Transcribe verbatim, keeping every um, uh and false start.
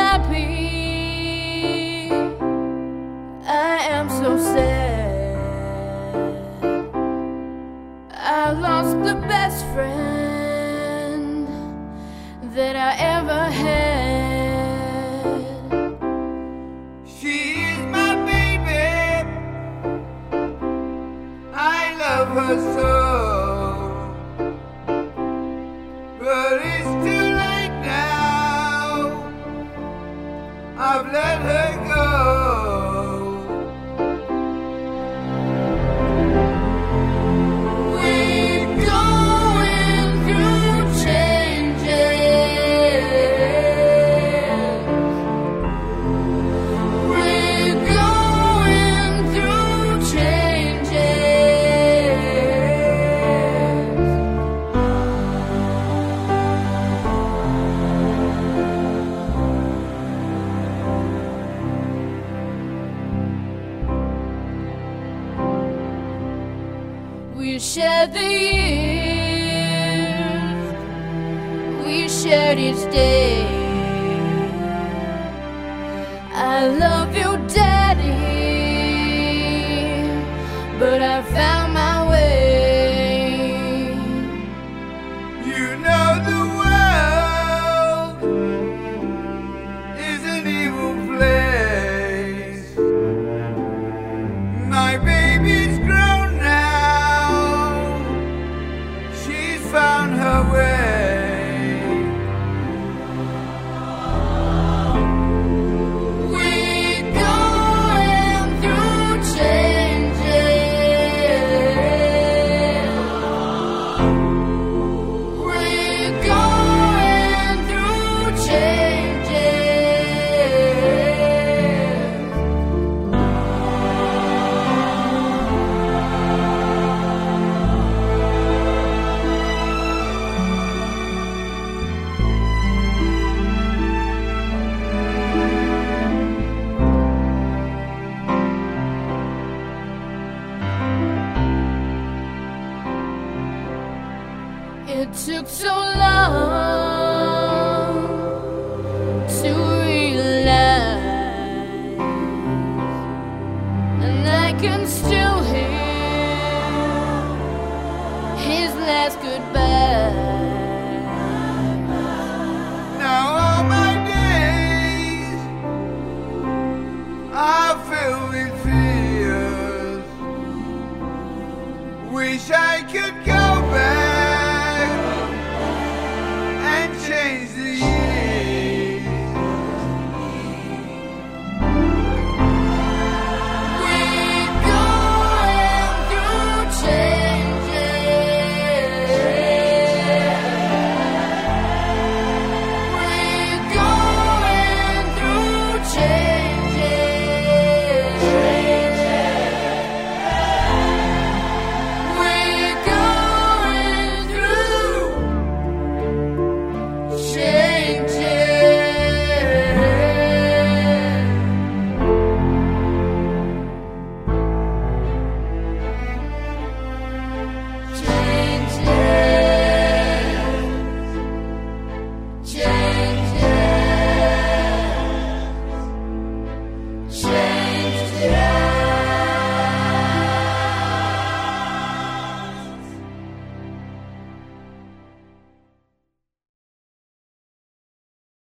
happy. I am so sad. I lost the best friend that I ever had. She is my baby. I love her so. But it's too late now. I've let her go. We're going through changes. We're going through changes. We shared the years, we shared each day. I love you, Daddy, but I found my way. You know the world is an evil place. My baby's grown now. She's found her way. We're going through changes. We're going through changes. It took so long to realize, and I can still hear his last goodbye. Now all my days are filled with fears. Wish I could go